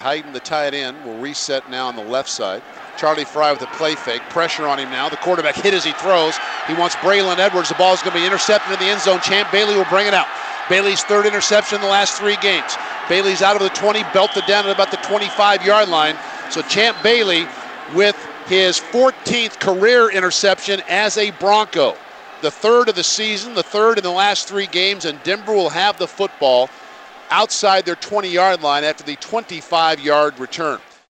Hayden, the tight end, will reset now on the left side. Charlie Fry with a play fake. Pressure on him now. The quarterback hit as he throws. He wants Braylon Edwards. The ball is going to be intercepted in the end zone. Champ Bailey will bring it out. Bailey's third interception in the last 3 games. Bailey's out of the 20, belted down at about the 25-yard line. So Champ Bailey with his 14th career interception as a Bronco. The third of the season, the third in the last 3 games, and Denver will have the football outside their 20-yard line after the 25-yard return.